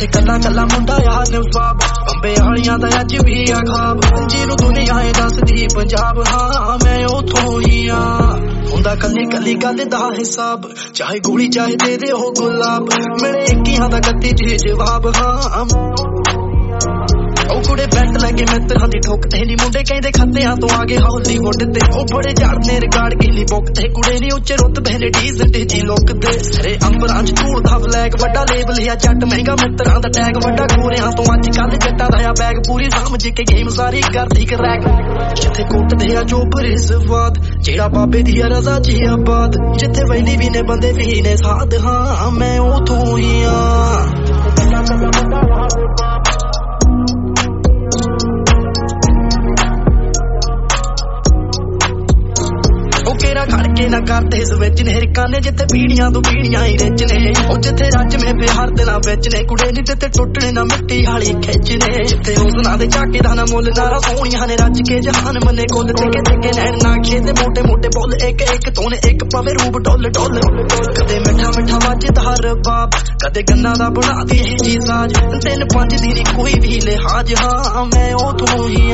जिथे कला कला मुंडा यार नवाब बंबे वालियां दा अज भी आ ख्वाब जिन्नू दुनिया दसदी पंजाब हाँ मैं उथों ही हुंदा कली कली गल दा हिसाब चाहे गोली चाहे दे दे हो गुलाब मेरे इक्कियां दा गत्ती च जवाब हाँ कुड़े बैट लगे मित्रां दी ठोकते नी मुंडे कहंदे खत्तियां तो आगे हॉलीवुड ते ओ बड़े झाड़ने रिकार्ड गिली बोकते कुड़े नी उच्चे रुतबे ने डीसेंट जी लोकदे रे अंबरां च धूड़ दा फ्लैग वड्डा लेबल या जट महंगा मित्रां दा टैग वड्डा गोरियां तो अज कल जट्टां दा बैग पूरी समझ के गेम सारी करदी क्रैक जिथे कुटदे आ जो बरे सवाद जेड़ा बाबे दी रज़ा च आबाद जिथे वैली भी ने बंदे भी ने साध हाँ मैं उथों ही खड़के ना करते इस विच ने हिरकाने जिथे पीड़ियां तो पीड़ियां ही रिच ने ओ जिथे रज में बिहार दे ना विच ने कुड़े नी ते टुटने ना मिट्टी हाली खिच ने जिथे हुस्ना दे झाके दा ना मुल नारा सोहणियां ने रज के जहान मने कुल ते नैन नाखे ते मोटे मोटे बोल एक एक तोने एक पवे रूप डोल डोल कदे मिठा मिठा वजदा रबाब कदे गन्ना दा बना दी जी साज 3-5 दिन कोई भी लिहाज हाँ मैं उथों ही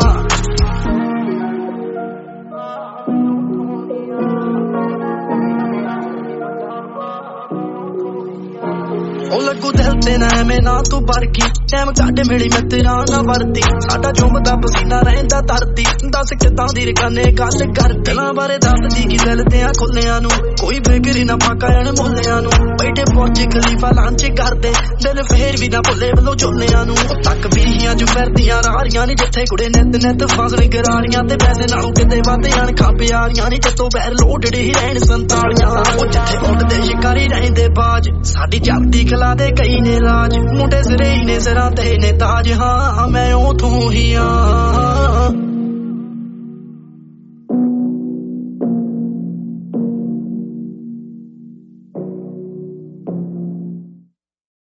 ओ लगू दिल ते ना मैं ना तू बरकी टाइम घट मिली मैं तेरा ना वरती साडा जुमदा पसीना रहिंदा धरती दस किदां दी रकाने गल कर दिलां बारे दसदी की दिल ते खुलियां नू कोई बेकरी ना फाका अण मुल्लियां नू बैठे बुर्ज खलीफा लांच करदे दिल फेर भी ना भुले बलो झोलियां नू तक बीहियां जो फिरदियां रारियां नी जिथे कुड़े नित नित फासले गरारियां ते पैसे नालों किते वध आण खापे आरियां नी जतों बैर लोडड़े ही रहण संतालियां ओ जिथे उड़दे शिकारी रहिंदे बाज साडी चलदी खला दे कई ने राज मुंडे सिरे ही ने सिरां ते ने ताज हाँ मैं उथों ही